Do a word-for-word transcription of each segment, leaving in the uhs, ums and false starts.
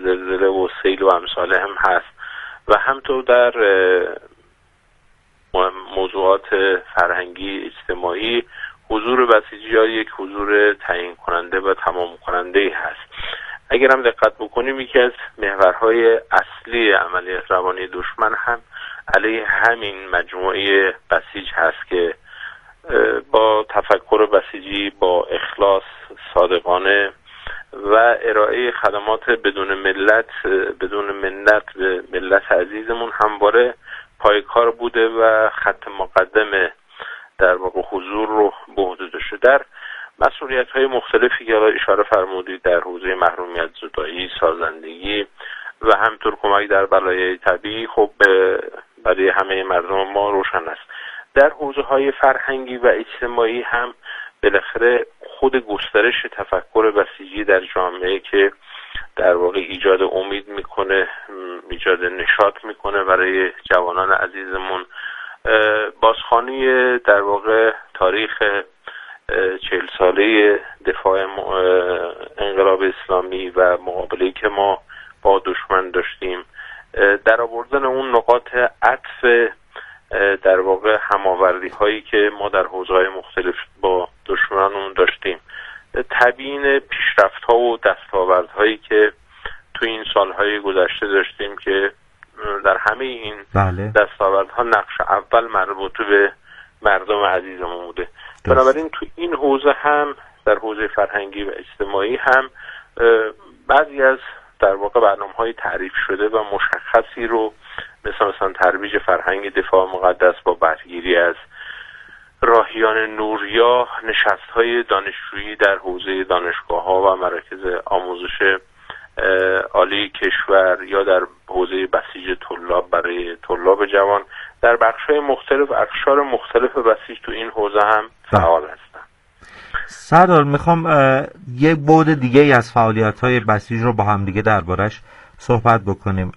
زلزله و سیل و امثاله هم هست و همطور در موضوعات فرهنگی اجتماعی حضور بسیجی‌ها یک حضور تعیین کننده و تمام کننده هست. اگر هم دقت بکنیم یکی از محورهای اصلی عملیات روانی دشمن هم علیه همین مجموعه بسیج هست که با تفکر بسیجی، با اخلاص، صادقانه و ارائه خدمات بدون ملت بدون منت به ملت عزیزمون همواره پایکار بوده و خط مقدم در واقع حضور رو به عهده داشته. در مسئولیت‌های مختلفی که اشاره فرمودید در حوزه محرومیت زدایی، سازندگی و همطور کمک در بلایای طبیعی خب برای همه مردم ما روشن است. در حوزه‌های فرهنگی و اجتماعی هم بالاخره خود گسترش تفکر بسیجی در جامعه که در واقع ایجاد امید میکنه، ایجاد نشاط میکنه برای جوانان عزیزمون، بازخوانی در واقع تاریخ چهل ساله دفاع انقلاب اسلامی و مقابله‌ای که ما با دشمن داشتیم، در آوردن اون نقاط عطف در واقع هماوردی هایی که ما در حوزه‌های مختلف با دشمنان داشتیم، تبیین پیشرفت ها و دستاورد هایی که تو این سالهای گذشته داشتیم که در همه این بله. دستاورد ها نقش اول مربوط به مردم عزیزمون بوده. بنابراین تو این حوزه هم در حوزه فرهنگی و اجتماعی هم بعضی از در واقع برنامه‌های تعریف شده و مشخصی رو مثلا مثلا ترویج فرهنگ دفاع مقدس با بهره‌گیری از راهیان نوریا، نشست‌های دانشجویی در حوزه دانشگاه‌ها و مراکز آموزش عالی کشور یا در حوزه بسیج طلاب برای طلاب جوان، در بخش‌های مختلف اقشار مختلف بسیج تو این حوزه هم فعال هستن. سردار میخوام یک بعد دیگه ای از فعالیت‌های بسیج رو با هم دیگه دربارش صحبت بکنیم.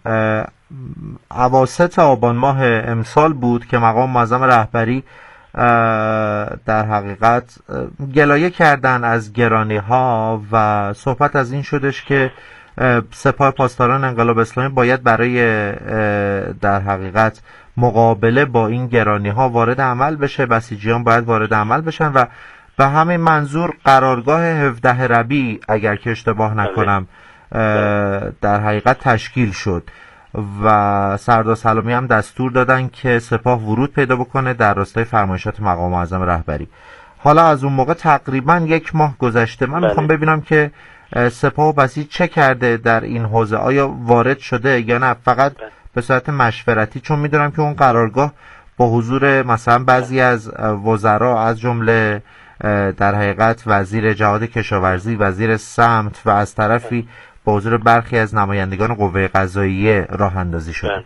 اواسط آبان ماه امسال بود که مقام معظم رهبری در حقیقت گلایه کردن از گرانی‌ها و صحبت از این شدش که سپاه پاسداران انقلاب اسلامی باید برای در حقیقت مقابله با این گرانی‌ها وارد عمل بشه، بسیجیان باید وارد عمل بشن و به همین منظور قرارگاه هفده ربیع اگر که اشتباه نکنم در حقیقت تشکیل شد و سردار سلامی هم دستور دادن که سپاه ورود پیدا بکنه در راستای فرمایشات مقام معظم رهبری. حالا از اون موقع تقریبا یک ماه گذشته، من میخوام ببینم که سپاه و بسیج چه کرده در این حوزه، آیا وارد شده یا نه فقط به صورت مشورتی، چون میدونم که اون قرارگاه با حضور مثلا بعضی از وزرا از جمله در حقیقت وزیر جهاد کشاورزی، وزیر سمت و از طرفی با حضور برخی از نمایندگان قوه قضاییه راه اندازی شده.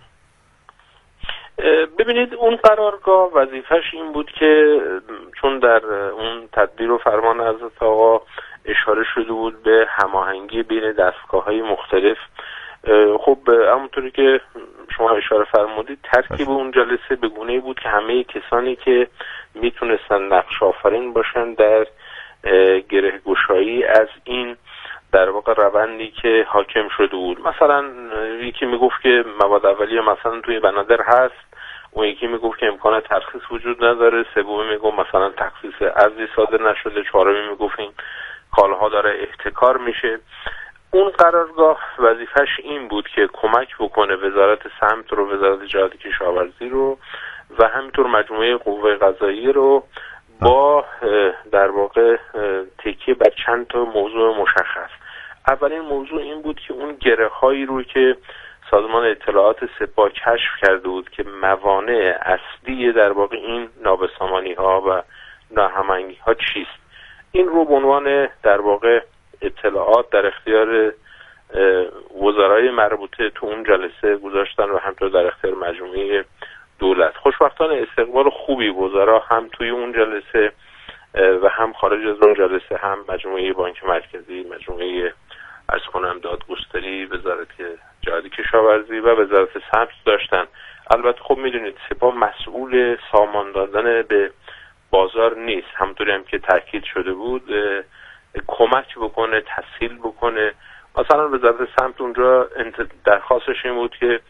ببینید اون قرارگاه وظیفش این بود که چون در اون تدبیر و فرمان حضرت آقا اشاره شده بود به هماهنگی بین دستگاه‌های مختلف، خب همونطوری که شما اشاره فرمودید ترکیب اون جلسه به گونه‌ای بود که همه کسانی که میتونستن نقش آفرین باشن در گره گشایی از این در واقع روندی که حاکم شده بود، مثلا یکی میگفت که مواد اولیه مثلا توی بنادر هست، اون یکی میگفت که امکان ترخیص وجود نداره، سومی میگفت مثلا تخصیص ارزی صادر نشده، چهارمی میگفت این کالاها داره احتکار میشه. اون قرارگاه وظیفش این بود که کمک بکنه وزارت سمت رو، وزارت جهاد کشاورزی رو و همینطور مجموعه قوه قضاییه رو با در واقع تکیه بر چند تا موضوع مشخص. اولین موضوع این بود که اون گره هایی رو که سازمان اطلاعات سپاه کشف کرده بود که موانع اصلی در واقع این نابسامانی ها و ناهماهنگی ها چیست، این رو به عنوان در واقع اطلاعات در اختیار وزرای مربوطه تو اون جلسه گذاشتن و همینطور در اختیار مجموعه دولت. خوشبختانه استقبال خوبی وزرا هم توی اون جلسه و هم خارج از اون جلسه، هم مجموعه بانک مرکزی، مجموعه از کنم دادگستری، وزارت جهاد کشاورزی و وزارت سمت داشتن. البته خب میدونید سپاه مسئول سامان دادن به بازار نیست، همونطوری هم که تاکید شده بود کمک بکنه، تسهیل بکنه مثلا وزارت سمت اونجا درخواستش این بود که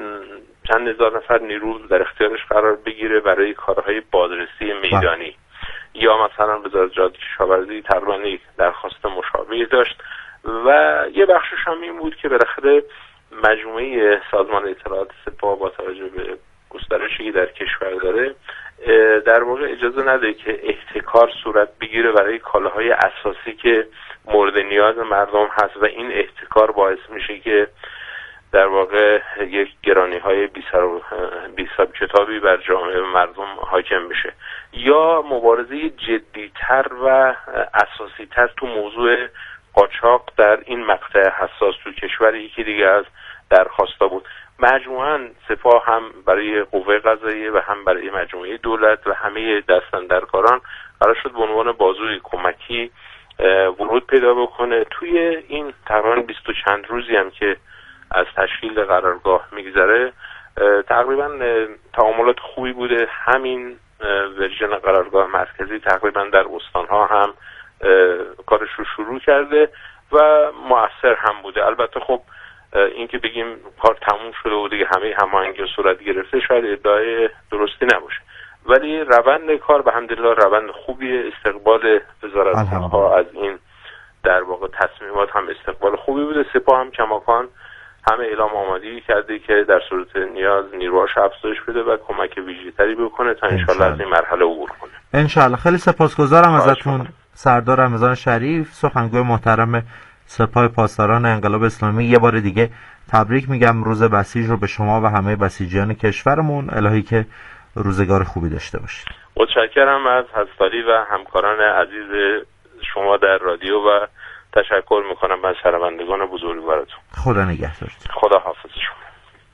چند هزار نفر نیرو در اختیارش قرار بگیره برای کارهای بازرسی میدانی. یا مثلا وزارت جهاد کشاورزی تقریبا درخواست مشابهی داشت و یه بخشش هم این بود که بالاخره مجموعه سازمان اطلاعات سپاه با توجه به گسترشی که در کشور داره در واقع اجازه نده که احتکار صورت بگیره برای کالاهای اساسی که مورد نیاز مردم هست و این احتکار باعث میشه که در واقع یک گرانی‌های بی‌حساب کتابی بر جامعه و مردم حاکم بشه. یا مبارزه جدی‌تر و اساسی‌تر تو موضوع قاچاق در این مقطع حساس تو کشور یکی دیگه از درخواستا بود. مجموعاً سپاه هم برای قوه قضاییه و هم برای مجموعه دولت و همه دستاندرکاران قرار شد به عنوان بازوی کمکی ورود پیدا بکنه. توی این تقریباً بیست و چند روزی هم که از تشکیل قرارگاه میگذره تقریباً تعاملات خوبی بوده. همین ورژن قرارگاه مرکزی تقریباً در استانها هم کارش رو شروع کرده و مؤثر هم بوده. البته خب این که بگیم کار تموم شده و دیگه همه هماهنگی صورت گرفته شاید ادعای درستی نباشه، ولی روند کار به حمدالله روند خوبیه. استقبال وزارتخانه‌ها از این در واقع تصمیمات هم استقبال خوبی بوده. سپاه هم کماکان همه اعلام آمادگی کرده که در صورت نیاز نیروهاش افزایش بده و کمک ویژه‌تری بکنه تا انشالله از این مرحله عبور کنه. انشالله. خیلی سپاسگزارم ازتون سردار رمضان شریف، سخنگوی محترم سپاه پاسداران انقلاب اسلامی. یه بار دیگه تبریک میگم روز بسیج رو به شما و همه بسیجیان کشورمون. الهی که روزگار خوبی داشته باشید. متشکرم از هستاری و همکاران عزیز شما در رادیو و تشکر میکنم از شنوندگان بزرگوارتون. خدا نگهدارتون. خدا حافظ شما.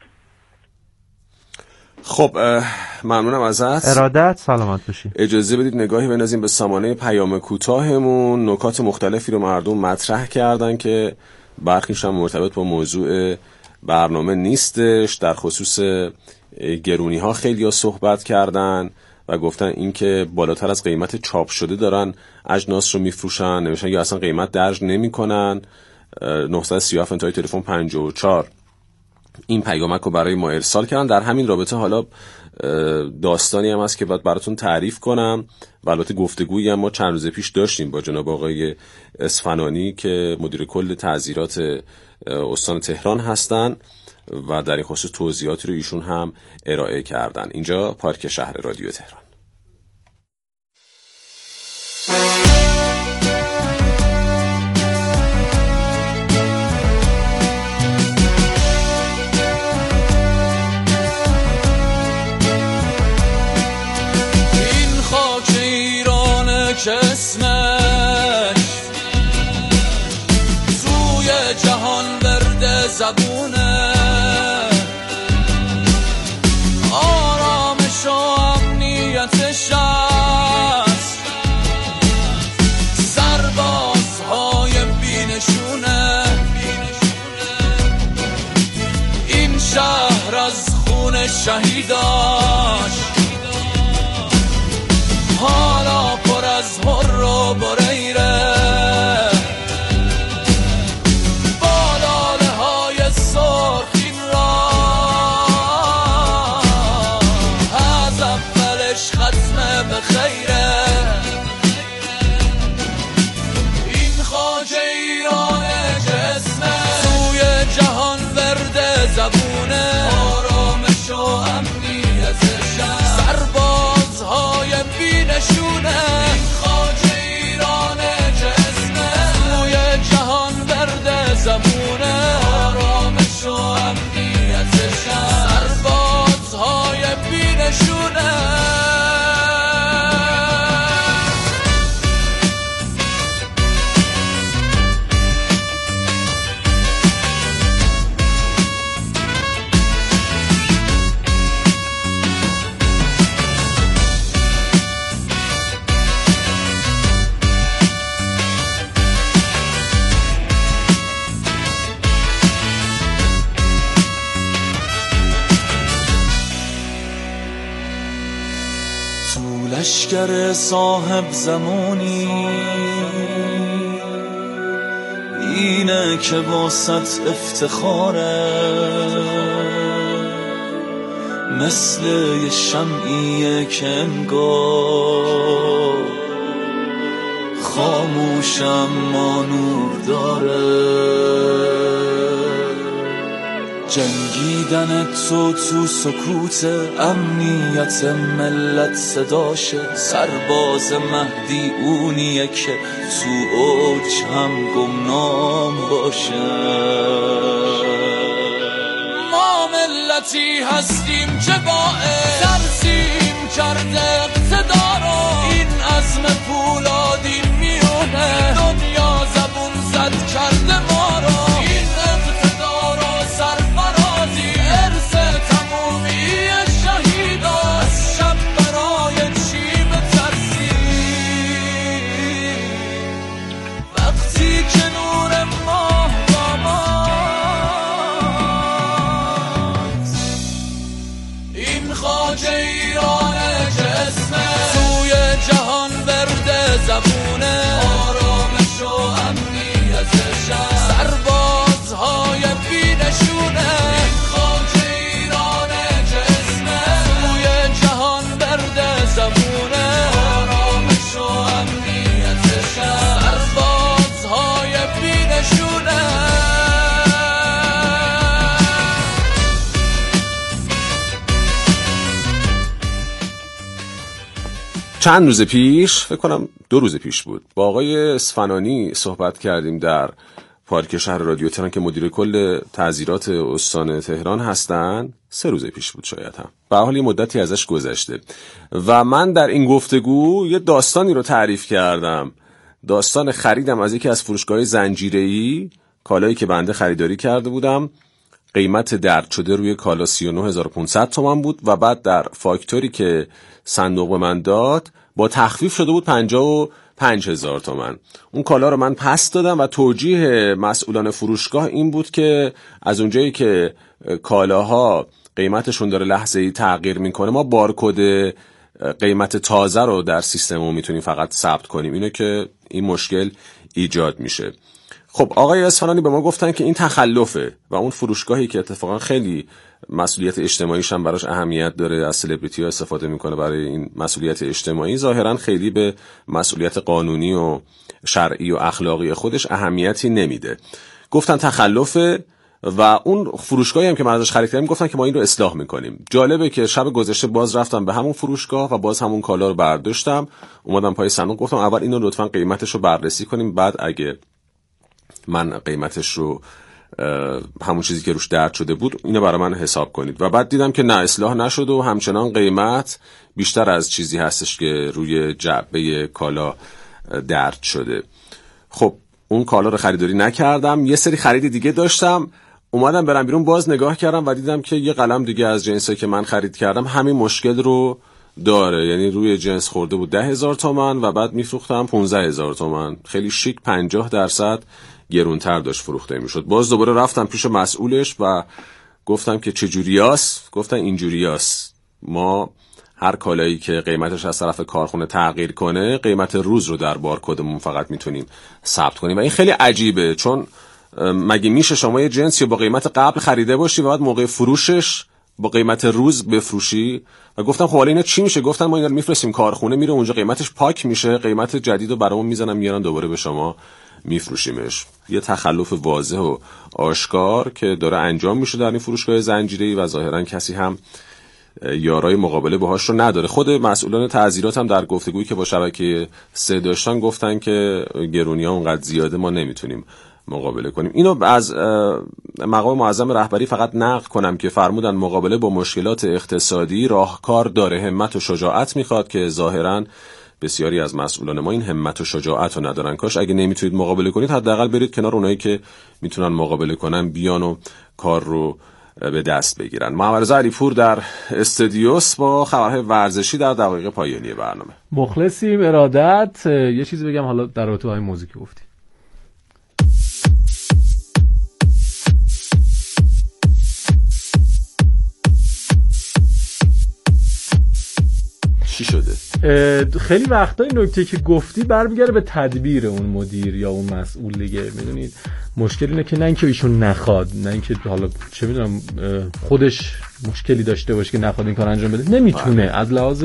خب ممنونم ازت. ارادت، سلامت باشی. اجازه بدید نگاهی بندازیم به سامانه پیام کوتاهمون. نکات مختلفی رو مردم مطرح کردن که برخیش هم مرتبط با موضوع برنامه نیستش. در خصوص گرونی ها خیلی ها صحبت کردن و گفتن این که بالاتر از قیمت چاپ شده دارن اجناس رو میفروشن، نمیشن یا اصلا قیمت درج نمی کنن. نهصد و سی و هفت انتهای تلفن پنجاه و چهار این پیامک رو برای ما ارسال کردن. در همین رابطه حالا داستانی هم هست که باید براتون تعریف کنم و البته گفتگویی هم ما چند روز پیش داشتیم با جناب آقای اصفهانی که مدیر کل تعزیرات استان تهران هستن و در این خصوص توضیحاتی رو ایشون هم ارائه کردن. اینجا پارک شهر رادیو تهران. این خاک ایران که اسمش توی جهان برده زبونه، آرامش و امنیتش هست، سربازهای بینشونه. این شهر از خون شهیداش حالا پر از هر و بریره، با لاله های سرخین را از اولش ختم به خیره. این خاک ایرانه که اسمه توی جهان ورده زبونه، آرامش و امنیتش سربازهای بینشونه. این خاک ایرانه که اسمه توی جهان ورده زبونه، آرامش و امنیتش سربازهای بینشونه. لشکر صاحب زمانی اینه که واسط افتخاره، مثل یه شمعیه که انگار خاموش اما نور داره. جنگیدن تو تو سکوت امنیت ملت صداشه، سرباز مهدی اونیه که تو اوج هم گمنام باشه. ما ملتی هستیم که باعث ترسیم کرده اقتدارو، این عزم پولادی میونه دنیا زبون زد کرده ما رو. این اقتدار و سرفرازی ارث تمومی شهیدا، از شب برای چی بترسی وقتی که نور ماه با ماست. این خواجه ایرانه که اسمه توی جهان ورده زبونه، آرامش و امنیتشه، سربازهای بینشونه. این خواجه ایرانه که اسمه توی جهان ورده زبونه، آرامش و امنیتشه، سربازهای بینشونه. چند روز پیش، فکر کنم دو روز پیش بود، با آقای اصفهانی صحبت کردیم در پارک شهر رادیو تهران که مدیر کل تعزیرات استان تهران هستن. سه روز پیش بود شاید هم، به حال یه مدتی ازش گذشته و من در این گفتگو یه داستانی رو تعریف کردم. داستان خریدم از یکی از فروشگاه زنجیره‌ای، کالایی که بنده خریداری کرده بودم. قیمت درد شده روی کالا سی و نه هزار و پانصد تومان بود و بعد در فاکتوری که صندوق به من داد با تخفیف شده بود پنجاه و پنج هزار تومان. اون کالا رو من پس دادم و توجیه مسئولان فروشگاه این بود که از اونجایی که کالاها قیمتشون داره لحظه‌ای تغییر میکنه، ما بارکد قیمت تازه رو در سیستم میتونیم فقط ثبت کنیم، اینه که این مشکل ایجاد میشه. خب آقای اصفهانی به ما گفتن که این تخلفه و اون فروشگاهی که اتفاقا خیلی مسئولیت اجتماعیش هم براش اهمیت داره، از سلبریتی ها استفاده میکنه برای این مسئولیت اجتماعی، ظاهرا خیلی به مسئولیت قانونی و شرعی و اخلاقی خودش اهمیتی نمیده. گفتن تخلفه و اون فروشگاهی هم که من ازش خرید کردم گفتن که ما این رو اصلاح میکنیم. جالبه که شب گذشته باز رفتم به همون فروشگاه و باز همون کالا رو برداشتم، اومدم پای صندوق، گفتم اول اینو لطفاً قیمتش رو بررسی کنیم، بعد اگه من قیمتش رو همون چیزی که روش درد شده بود اینو برای من حساب کنید. و بعد دیدم که نه، اصلاح نشد و همچنان قیمت بیشتر از چیزی هستش که روی جعبه کالا درد شده. خب اون کالا رو خریداری نکردم، یه سری خرید دیگه داشتم، اومدم برم بیرون باز نگاه کردم و دیدم که یه قلم دیگه از جنسی که من خرید کردم همین مشکل رو داره، یعنی روی جنس خورده بود ده هزار تومان و بعد میفروختم پانزده هزار تومان. خیلی شیک، پنجاه درصد گرونتر داشت فروخته میشد. باز دوباره رفتم پیش مسئولش و گفتم که چجوریاست؟ گفتن اینجوریاست، ما هر کالایی که قیمتش از طرف کارخونه تغییر کنه قیمت روز رو در بارکدمون فقط میتونیم ثبت کنیم. و این خیلی عجیبه، چون مگه میشه شما یه جنسی با قیمت قبل خریده باشی و بعد موقع فروشش با قیمت روز بفروشی؟ و گفتم خب حالا اینا چی میشه؟ گفتن ما اینا رو میفرستیم کارخونه، میره اونجا قیمتش پاک میشه، قیمت جدید رو برامون میزنن میارن دوباره به شما میفروشیمش. یه تخلف واضح و آشکار که داره انجام میشه در این فروشگاه زنجیره‌ای و ظاهرا کسی هم یارای مقابله باهاش رو نداره. خود مسئولان تعزیرات هم در گفتگویی که با شبکه سه داشتن گفتن که گرونی‌ها اونقدر زیاده ما نمیتونیم مقابله کنیم. اینو از مقام معظم رهبری فقط نقل کنم که فرمودن مقابله با مشکلات اقتصادی راهکار داره، همت و شجاعت میخواد، که ظاهراً بسیاری از مسئولان ما این همت و شجاعت رو ندارن. کاش اگه نمیتونید مقابله کنید حداقل برید کنار اونایی که میتونن مقابله کنن، بیان و کار رو به دست بگیرن. محمد رضا علیپور در استودیوس با خبرهای ورزشی در دقایق پایانی برنامه. مخلصیم، ارادت. یه چیزی بگم حالا در رابطه با این موضوع که گفتی. چی شده؟ خیلی وقتا این نکته که گفتی برمیگره به تدبیر اون مدیر یا اون مسئول دیگه. میدونید مشکل اینه که نه اینکه ایشون نخواد، نه اینکه حالا چه میدونم خودش مشکلی داشته باشه که نخواد این کار انجام بده، نمیتونه. از لحاظ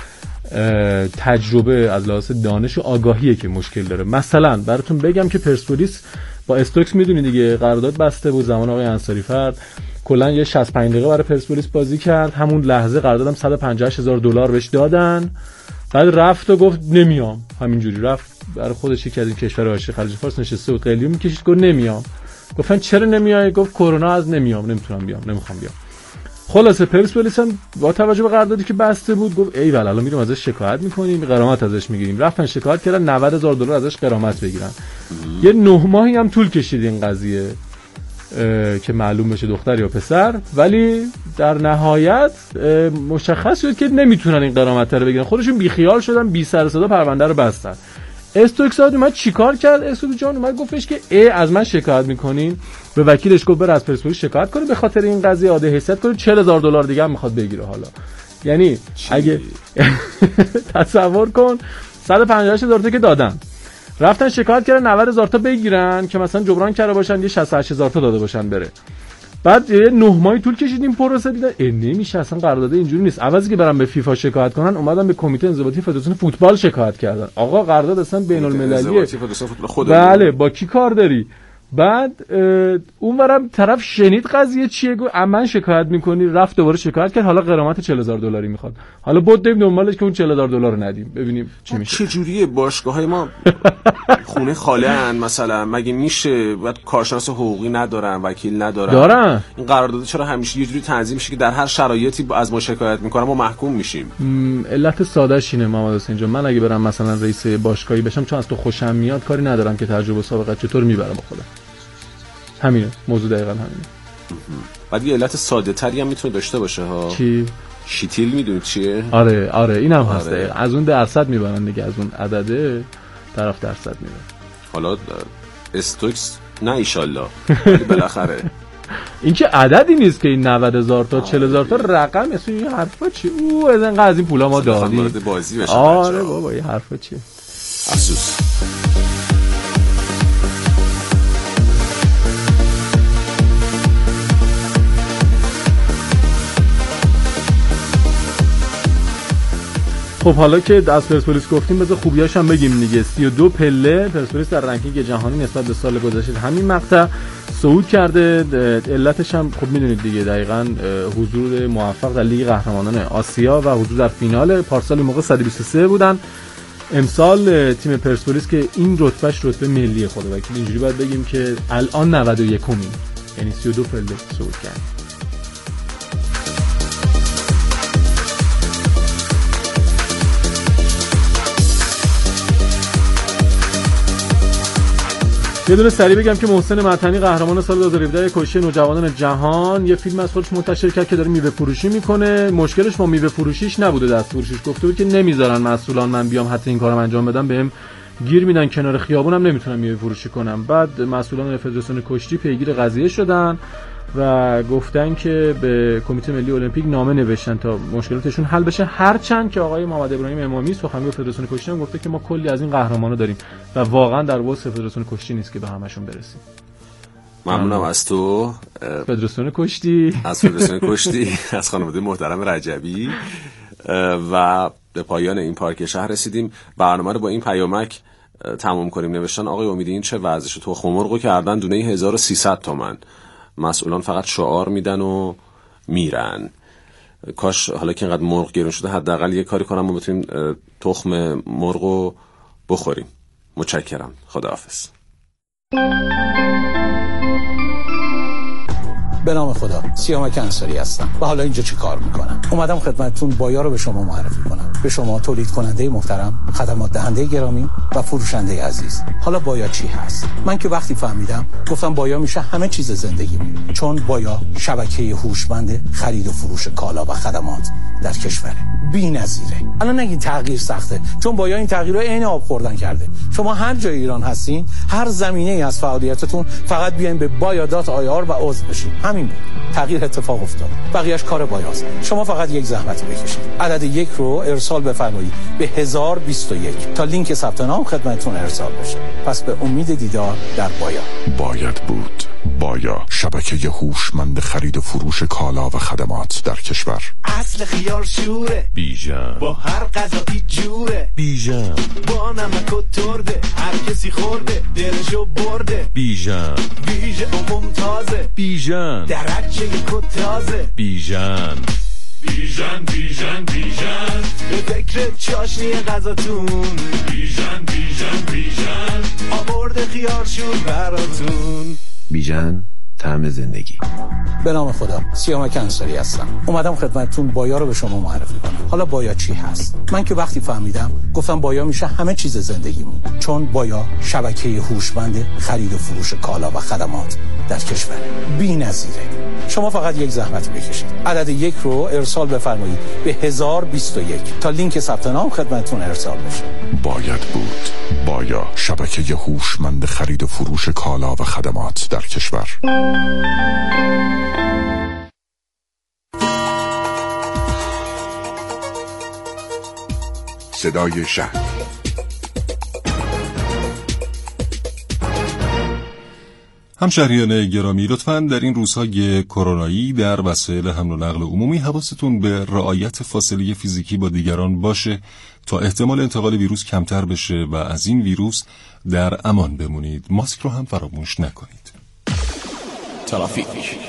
تجربه، از لحاظ دانش و آگاهیه که مشکل داره. مثلا براتون بگم که پرسپولیس با استوکس میدونی دیگه قرارداد بسته بود زمان آقای انصاری فرد، کلا یه شصت و پنج دقیقه برای پرسپولیس بازی کرد، همون لحظه قراردادم صد و پنجاه هزار دلار بهش دادن، بعد رفت و گفت نمیام. همینجوری رفت برای خودش یکی از این کشور عاشق خلیج فارس نشسته و قلیون میکشید، گفت نمیام. گفتن چرا نمیای؟ گفت کرونا از نمیام، نمیتونم بیام، نمیخوام بیام. خلاصه پرسپولیس هم با توجه به قراردادی که بسته بود گفت ای ول الان میریم ازش شکایت میکنیم، غرامت ازش میگیریم. رفتن شکایت کردن نود هزار دلار ازش غرامت بگیرن. یه نه ماهی هم طول کشید این قضیه که معلوم بشه دختر یا پسر، ولی در نهایت مشخص شد که نمیتونن این غرامت رو بگیرن. خودشون بیخیال شدن، بی سر صدا پرونده رو بستن. استوکس اومد چیکار کرد؟ استوکس جان اومد گفتش که ای از من شکایت میکنین؟ به وکیلش گفت بر از پرسپولیس شکایت کنه به خاطر این قضیه عاده حیثیت کنه، چهل هزار دلار دیگه هم میخواد بگیره. حالا یعنی اگه تصور کن صد و پنجاه هزار تا که دادن، رفتن شکایت کردن نود هزار تا بگیرن که مثلا جبران کرده باشن یه شصت و هشت هزار تا داده باشن بره. بعد یه نه ماهی طول کشید این پروسه، دیدن ای نمیشه، اصلا قرارداد اینجوری نیست. عوضی که برام به فیفا شکایت کنن اومدن به کمیته انضباطی فدراسیون فوتبال شکایت کردن. آقا قرارداد اصلا بین المللیه، بله با کی کار داری؟ بعد اونورم طرف شنید قضیه چیه، گفت من شکایت میکنی، رفت دوباره شکایت کرد، حالا غرامت چهل هزار دلاری میخواد. حالا بود بریم دنبالش که اون چهل هزار دلار رو ندیم، ببینیم چی میشه. چه جوریه باشگاه‌های ما خونه خاله ان مثلا؟ مگه میشه؟ بعد کارشناس حقوقی ندارن، وکیل ندارن، دارن. این قرارداد چرا همیشه یه جوری تنظیم میشه که در هر شرایطی از ما شکایت میکنن ما محکوم میشیم؟ علت سادهش اینه محمد حسین جان، من اگه برم مثلا رئیس باشگاهی بشم چون از تو خوشم میاد، کاری ندارم که تجربه سابقه چطور میبرم با خودم. همینه موضوع، دقیقاً همینه. بعد یه علت ساده تری هم میتونه داشته باشه ها. چی؟ شیتیل میدونی چیه؟ آره آره اینم آره. هست. از اون درصد میبرن دیگه، از اون عدده طرف درصد میبرن. حالا استوکس نه ایشالله ولی بالاخره این که عددی نیست که این نود هزار تا چهل هزار تا رقم اصلا این حرفا چی؟ او از اینقدر از این پولا ما دادیم وارد بازی بشه. آره بابا این حرفا چیه؟ افسوس. خب حالا که از پرسپولیس گفتیم بذار خوبیاش هم بگیم دیگه. سی و دو پله پرسپولیس در رنکینگ جهانی نسبت به سال گذشته همین مقطع صعود کرده. علتش هم خب میدونید دیگه، دقیقاً حضور موفق در لیگ قهرمانان آسیا و حضور در فینال. پارسال موقع صد و بیست و سه بودن، امسال تیم پرسپولیس که این رتبهش رتبه ملی خود وکیل اینجوری باید بگیم که الان نود و یک امین، یعنی سی و دو پله صعود کرد. یه دونه سریع بگم که محسن متنی قهرمان سال دو هزار و هفده کشتی نوجوانان جهان یه فیلم از خودش منتشر کرد که داره میوه فروشی میکنه. مشکلش با میوه فروشیش نبوده، دست فروشیش. گفته بود که نمیذارن مسئولان من بیام حتی این کارم انجام بدم، بهم گیر میدن کنار خیابونم نمیتونم میوه فروشی کنم. بعد مسئولان فدراسیون کشتی پیگیر قضیه شدن و گفتن که به کمیته ملی المپیک نامه نوشتن تا مشکلاتشون حل بشه. هرچند که آقای محمد ابراهیم امامی سخنگوی فدراسیون کشتی هم گفته که ما کلی از این قهرمانا داریم و واقعا در وسط فدراسیون کشتی نیست که به همشون برسیم. ممنونم از تو فدراسیون کشتی، از فدراسیون کشتی، از خانواده محترم رجبی. و به پایان این پارک شهر رسیدیم. برنامه رو با این پیامک تموم کنیم. نوشتن آقای امیدی این چه وضعشه؟ تخم مرغو کردن دونه هزار و سیصد تومان، مسئولان فقط شعار میدن و میرن. کاش حالا که اینقدر مرغ گرون شده حداقل یه کاری کنم ما بتونیم تخم مرغو بخوریم. متشکرم. خداحافظ. به نام خدا، سیامک انصاری هستم و حالا اینجا چی کار میکنم؟ اومدم خدمتتون بایا رو به شما معرفی کنم، به شما تولید کننده محترم، خدمات دهنده گرامی و فروشنده عزیز. حالا بایا چی هست؟ من که وقتی فهمیدم گفتم بایا میشه همه چیز زندگی میشه، چون بایا شبکه هوشمند خرید و فروش کالا و خدمات در کشوره. بی‌نظیره. الان نگین تغییر سخته، چون بایا این تغییرها عین آب خوردن کرده. شما هر جای ایران هستین، هر زمینه‌ای از فعالیتتون، فقط بیاین به بایا دات آی آر و عضو بشین. همین بود. تغییر اتفاق افتاد. بقیه‌اش کار بایاست. شما فقط یک زحمت بکشید. عدد یک رو ارسال بفرمایید به هزار و بیست و یک تا لینک ثبت نام خدمتتون ارسال بشه. پس به امید دیدار در بایا. باید بود. بایا، شبکه هوشمند خرید و فروش کالا و خدمات در کشور. اصل خیار شوره، بیژن با هر غذایی جوره، بیژن با نمک و ترده، هر کسی خورده دلشو برده. بیژن بیژن و ممتازه، بیژن درجه کتازه. بیژن بیژن بیژن بیژن به فکر چاشنی غذاتون. بیژن بیژن بیژن آورده خیار شور براتون. بیژن طعم زندگی. به نام خدا، سیامک انصاری هستم. اومدم خدمتتون بایا رو به شما معرفی کنم. حالا بایا چی هست؟ من که وقتی فهمیدم گفتم بایا میشه همه چیز زندگیمون، چون بایا شبکه هوشمند خرید و فروش کالا و خدمات در کشور. بی‌نظیره. شما فقط یک زحمت بکشید. عدد یک رو ارسال بفرمایید به هزار و بیست و یک تا لینک ثبت نام خدمتتون ارسال بشه. باید بود. بایا، شبکه هوشمند خرید و فروش کالا و خدمات در کشور. صدای شهر. همشهریان گرامی، لطفاً در این روزهای کرونایی در وسایل حمل و نقل عمومی حواستون به رعایت فاصله فیزیکی با دیگران باشه تا احتمال انتقال ویروس کمتر بشه و از این ویروس در امان بمونید. ماسک رو هم فراموش نکنید. ترافیک.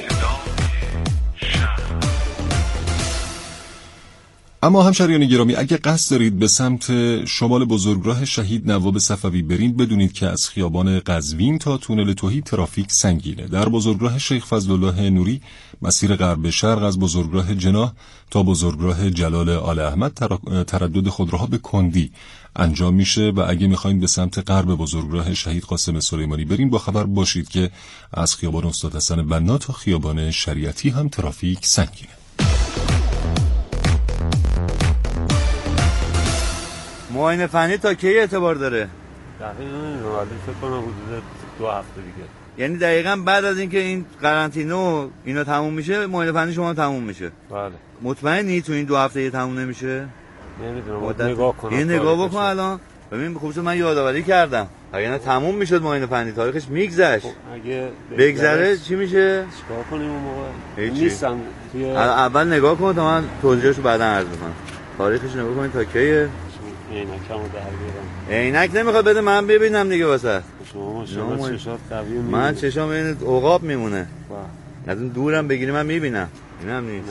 اما همشهریان گرامی، اگه قصد دارید به سمت شمال بزرگراه شهید نواب صفوی برید، بدونید که از خیابان قزوین تا تونل توحید ترافیک سنگینه. در بزرگراه شیخ فضلالله نوری مسیر غرب شرق از بزرگراه جناح تا بزرگراه جلال آل احمد تردد خودروها به کندی انجام میشه و اگه میخواین به سمت غرب بزرگراه شهید قاسم سلیمانی برین، با خبر باشید که از خیابان استاد حسن بنا تا خیابان شریعتی هم ترافیک سنگینه. معاینه فنی تا کی اعتبار داره؟ دقیقاً نمیدونم، ولی فکر کنم حدود دو هفته دیگه. یعنی دقیقاً بعد از اینکه این قرنطینه و اینا تموم میشه، معاینه فنی شما تموم میشه؟ بله. مطمئنی تو این دو هفته یه تموم نمیشه؟ نمیدونم، باید نگاه کنم. یه نگاه بکن الان. ببین خوب شد من یادآوری کردم. اگه نه تموم میشد معاینه فنی، تاریخش میگذشت. اگه بگذره چی میشه؟ چیکار کنیم اون موقع؟ نیستم. توی اول نگاه کن تا من توضیحشو بعدا عرض میکنم. تاریخش نگاه کنید تا کیه؟ عینکمو در بیارم. عینک نمیخواد بده من ببینم دیگه واسه. شما ماشاءالله چشات قوی میمونه. من چشام این عقاب میمونه. از اون دورم بگیری من میبینم. اینم نیست.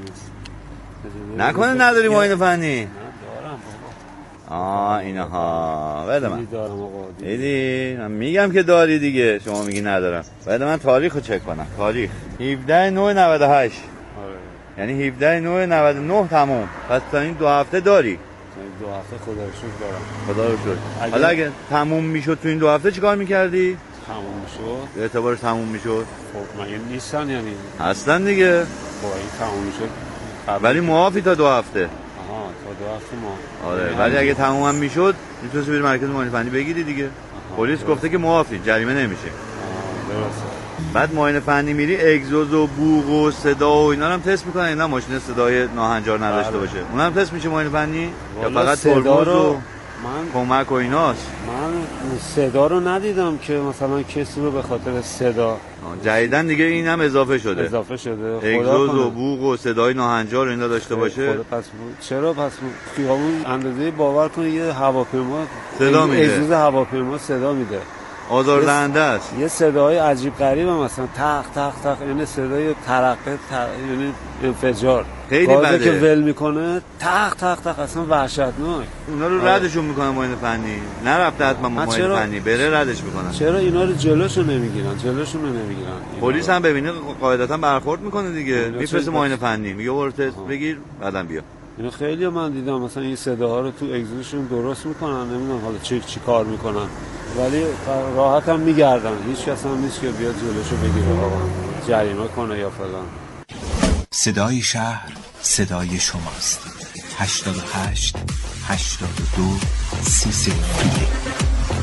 نه نکنه نداری معاینه فنی؟ نه دارم بابا. آه اینها. بده من. دارم آقا. دیدی؟ من میگم که داری دیگه. شما میگی ندارم. بده من تاریخو چک کنم. تاریخ هفده نه نود و هشت. آره. یعنی هفده نه نود و نه تموم. پس تا این دو هفته داری. دو هفته خدا رو شکر دارم. خدا رو شکر. حالا اگه تموم میشد تو این دو هفته چیکار میکردی؟ تموم میشد. اعتبارش تموم میشد. خب مگه نیستن یعنی؟ اصلا دیگه. خب این تموم میشد. ولی معافی تا دو هفته. آها تا دو هفته ما. آره ولی اگه تموم هم میشد میتونستی بری مرکز معاینه فنی بگیری دیگه. پلیس گفته که معافی، جریمه نمیشه. آها درسته. بعد معاینه فنی میری اگزوز و بوق و صدا و اینا رو هم تست میکنن، اینا ماشین صدای ناهنجار نداشته باشه. اونم هم تست میشه معاینه فنی یا فقط ترمز و من کمک و ایناست؟ من صدا رو ندیدم که مثلا کسی رو به خاطر صدا. جدیدن دیگه این هم اضافه شده. اضافه شده. اگزوز و بوق و صدای ناهنجار اینا داشته باشه. پس چرا پس خیابون اندازه باور کن یه هواپیما صدا میده. اگزوز هواپیما صدا میده. آزاردهنده است. یه صدای عجیب غریبه مثلا تق تق تق، یعنی صدای ترقه تق... یعنی انفجار. خیلی بده که ول میکنه تق تق تق، اصلا وحشتناک. اونا رو ردشون میکنن معاینه فنی. نرفته حتما معاینه فنی، بره ردش میکنن. چرا اینا رو جلوشو نمیگیرن؟ جلوشو نمیگیرن. پلیس هم ببینه قاعدتا برخورد میکنه دیگه. میفرسته معاینه فنی، میگه برو تست بگیر بعدم بیا. اینو خیلی من دیدم مثلا این صداها رو تو اگزوزشون درست میکنن، نمیدونم حالا چی چی کار میکنن، ولی راحت هم میگردن. هیچ کس هم نیست که بیاد جلوشو بگیره آقا جریمه کنه یا فلان. صدای شهر صدای شماست. هشتاد و هشت هشتاد و دو سی صفر یک.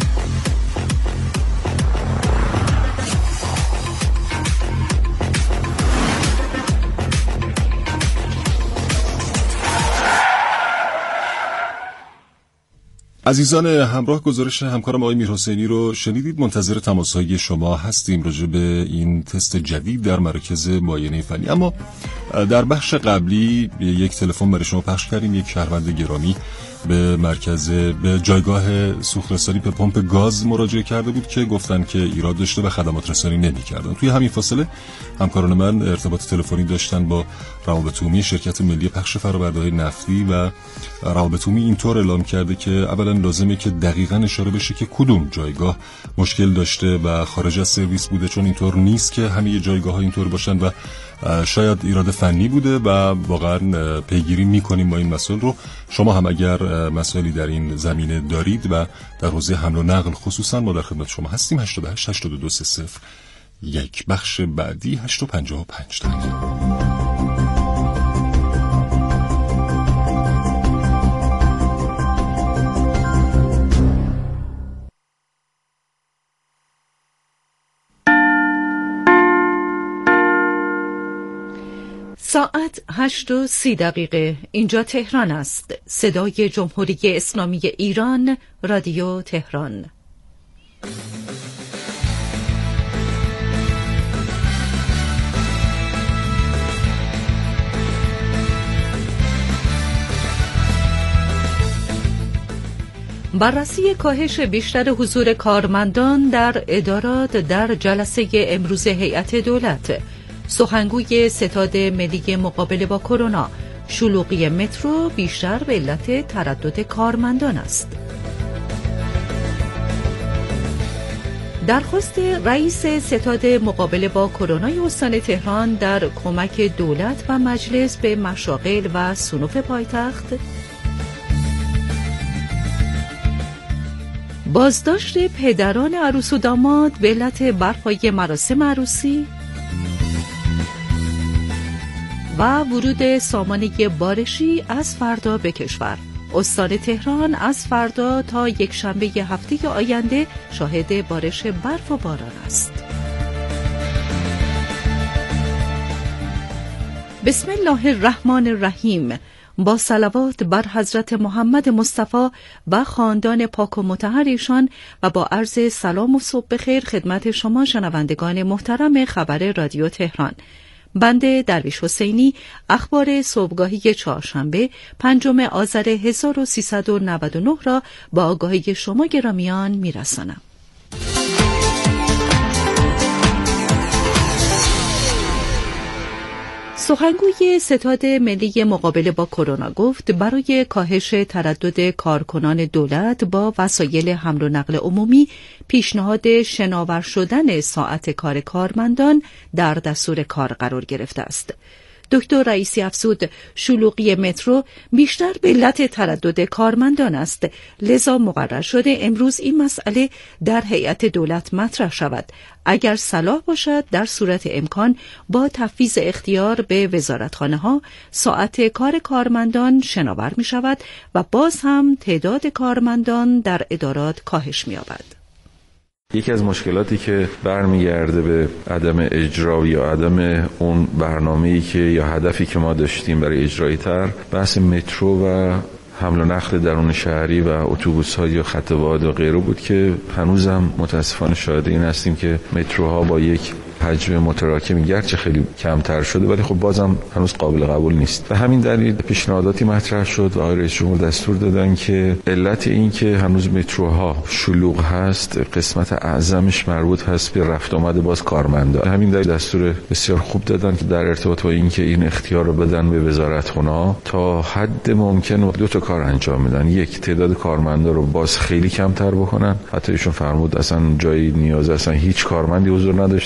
عزیزان همراه، گزارش همکارم آقای میرحسینی رو شنیدید. منتظر تماس‌های شما هستیم راجع به این تست جدید در مراکز معاینه فنی. اما در بخش قبلی یک تلفن برای شما پخش کردیم. یک شهروند گرامی به مرکز به جایگاه سوخت‌رسانی به پمپ گاز مراجعه کرده بود که گفتن که ایراد داشته و خدمات رسانی نمی‌کردن. توی همین فاصله همکاران من ارتباط تلفنی داشتن با روابط عمومی شرکت ملی پخش فرآورده‌های نفتی و روابط عمومی اینطور اعلام کرده که اولا لازمه که دقیقاً اشاره بشه که کدوم جایگاه مشکل داشته و خارج از سرویس بوده، چون اینطور نیست که همه جایگاه‌ها اینطور باشن و شاید ایراد فنی بوده و واقعا پیگیری میکنیم با این مسئله رو. شما هم اگر مسائلی در این زمینه دارید و در حوزه حمل و نقل خصوصا، ما در خدمت شما هستیم. هشتاد و هشت هشتاد و دو سه صفر یک. بخش بعدی هشت و پنجاه و پنج. ساعت هشت و سی دقیقه. اینجا تهران است. صدای جمهوری اسلامی ایران، رادیو تهران. بررسی کاهش بیشتر حضور کارمندان در ادارات در جلسه امروز هیئت دولت. سخنگوی ستاد ملی مقابله با کرونا: شلوغی مترو بیشتر به علت تردد کارمندان است. درخواست رئیس ستاد مقابله با کرونا استان تهران در کمک دولت و مجلس به مشاغل و صنوف پایتخت. بازداشت پدران عروس و داماد به علت برپایی مراسم عروسی و ورود سامانه بارشی از فردا به کشور. استان تهران از فردا تا یک شنبه هفته آینده شاهد بارش برف و باران است. بسم الله الرحمن الرحیم. با صلوات بر حضرت محمد مصطفی و خاندان پاک و مطهر ایشان و با عرض سلام و صبح بخیر خدمت شما شنوندگان محترم خبر رادیو تهران. بنده درویش حسینی اخبار صبحگاهی چهارشنبه پنجم آذر هزار و سیصد و نود و نه را با آگاهی شما گرامیان میرسانم. سخنگوی ستاد ملی مقابله با کرونا گفت برای کاهش تردد کارکنان دولت با وسایل حمل و نقل عمومی پیشنهاد شناور شدن ساعت کار کارمندان در دستور کار قرار گرفته است. دکتر رئیسی افزود شلوغی مترو بیشتر به علت تردد کارمندان است، لذا مقرر شده امروز این مسئله در هیئت دولت مطرح شود. اگر صلاح باشد در صورت امکان با تفویض اختیار به وزارتخانه‌ها ساعت کار کارمندان شناور می شود و باز هم تعداد کارمندان در ادارات کاهش می یابد. یکی از مشکلاتی که برمیگرده به عدم اجرا یا عدم اون برنامه‌ای که یا هدفی که ما داشتیم برای اجرای تر، بحث مترو و حمل و نقل درون شهری و اتوبوس‌ها یا خط واحد و غیره بود که هنوزم متاسفانه شاهد این هستیم که متروها با یک حجم متراکمی گرچه خیلی کمتر شده ولی خب بازم هنوز قابل قبول نیست. به همین دلیل پیشنهاداتی مطرح شد و آقای رئیس جمهور دستور دادن که علت این که هنوز متروها شلوغ هست قسمت اعظمش مربوط هست به رفت آمد باز کارمندا. همین دلیل دستور بسیار خوب دادن که در ارتباط با این که این اختیار رو بدن به وزارتخانه‌ها تا حد ممکن دو تا کار انجام بدن. یک، تعداد کارمندا رو باز خیلی کمتر بکنن، حتی ایشون فرمود اصلا جایی نیاز اصلا هیچ کارمندی حضور نداشته باشه.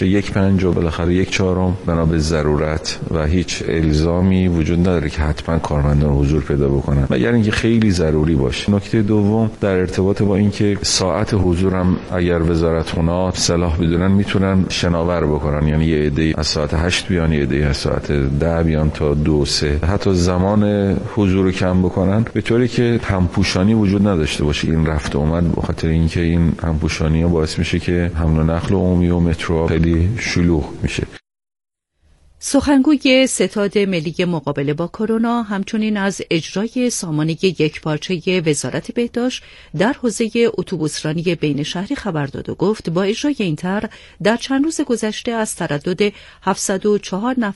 یک پنج و بالاخره یک چهارم بنا به ضرورت و هیچ الزامی وجود نداره که حتما کارمندان حضور پیدا بکنن مگر اینکه خیلی ضروری باشه. نکته دوم در ارتباط با اینکه ساعت حضورم اگر وزارتخونه‌ها صلاح بدونن میتونن شناور بکنن، یعنی یه عده از ساعت هشت بیان، یه عده از ساعت ده بیان تا دو سه، حتی زمان حضور رو کم بکنن به طوری که همپوشانی وجود نداشته باشه این رفت اومد، به خاطر اینکه این همپوشانی ها باعث میشه که حمل و نقل عمومی و مترو خیلی شلوغ میشه. سخنگوی ستاد ملی مقابله با کرونا همچنین از اجرای سامانه یکپارچه وزارت بهداشت در حوزه اتوبوسرانی بین شهری خبر داد و گفت با اجرای این طرح در چند روز گذشته از تردد هفتصد و چهار نفر